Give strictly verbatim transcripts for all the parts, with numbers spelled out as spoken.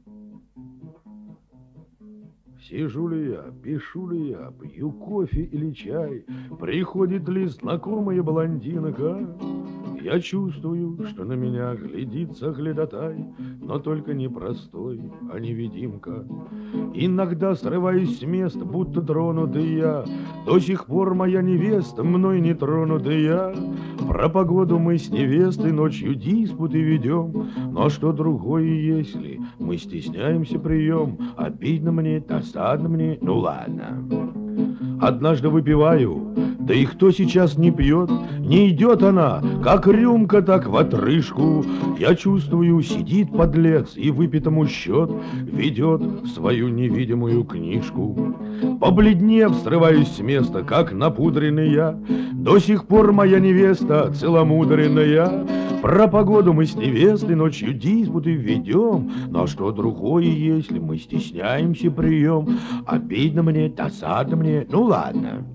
Сижу ли я, пишу ли я, пью кофе или чай, приходит ли знакомая блондинка, я чувствую, что на меня глядит соглядатай, но только не простой, а невидимка. Иногда срываюсь с места, будто тронутый я, до сих пор моя невеста мной не тронутая. Про погоду мы с невестой ночью диспуты ведем, но что другое, если мы стесняемся прием? Обидно мне, досадно мне, ну ладно. Однажды выпиваю, да и кто сейчас не пьет? Не идет она, как рюмка, так в отрыжку. Я чувствую, сидит подлец и выпитому счет ведет свою невидимую книжку. Побледнев, срываюсь с места, как напудренный я. До сих пор моя невеста целомудренная. Про погоду мы с невестой ночью диспуты ведем, но что другое, если мы стесняемся прием? Обидно мне, досадно мне, ну ладно.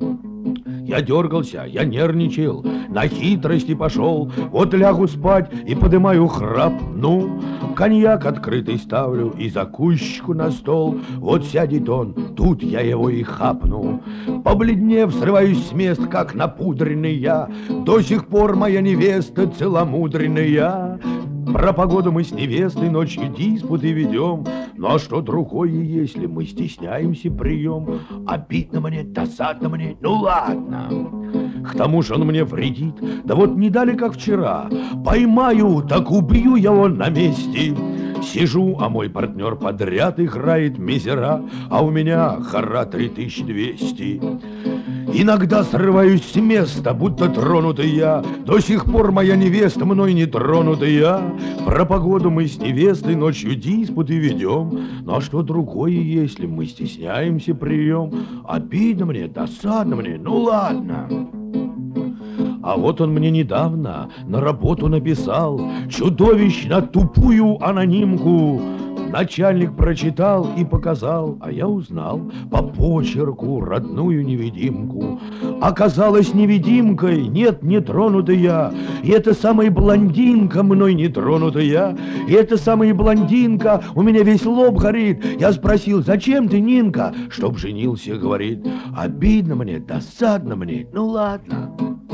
Я дергался, я нервничал, на хитрости пошел. Вот лягу спать и подымаю храп. Ну, коньяк открытый ставлю и закусчику на стол. Вот сядет он, тут я его и хапну. Побледнев, срываюсь с места, как напудренный я. До сих пор моя невеста целомудренная. Про погоду мы с невестой ночью диспуты ведем, но что другое, если мы стесняемся прием? Обидно мне, досадно мне, ну ладно. К тому же он мне вредит, да вот не дали, как вчера. Поймаю, так убью его на месте. Сижу, а мой партнер подряд играет мизера, а у меня хара три тысячи двести. Иногда срываюсь с места, будто тронутый я. До сих пор моя невеста мной не тронутая. Про погоду мы с невестой ночью диспуты ведем, но что другое, если мы стесняемся прием? Обидно мне, досадно мне, ну ладно. А вот он мне недавно на работу написал чудовищно тупую анонимку. Начальник прочитал и показал, а я узнал по почерку родную невидимку. Оказалась невидимкой, нет, не тронутая, и эта самая блондинка мной не тронутая, и эта самая блондинка у меня весь лоб горит. Я спросил, зачем ты, Нинка? Чтоб женился, говорит. Обидно мне, досадно мне, ну ладно.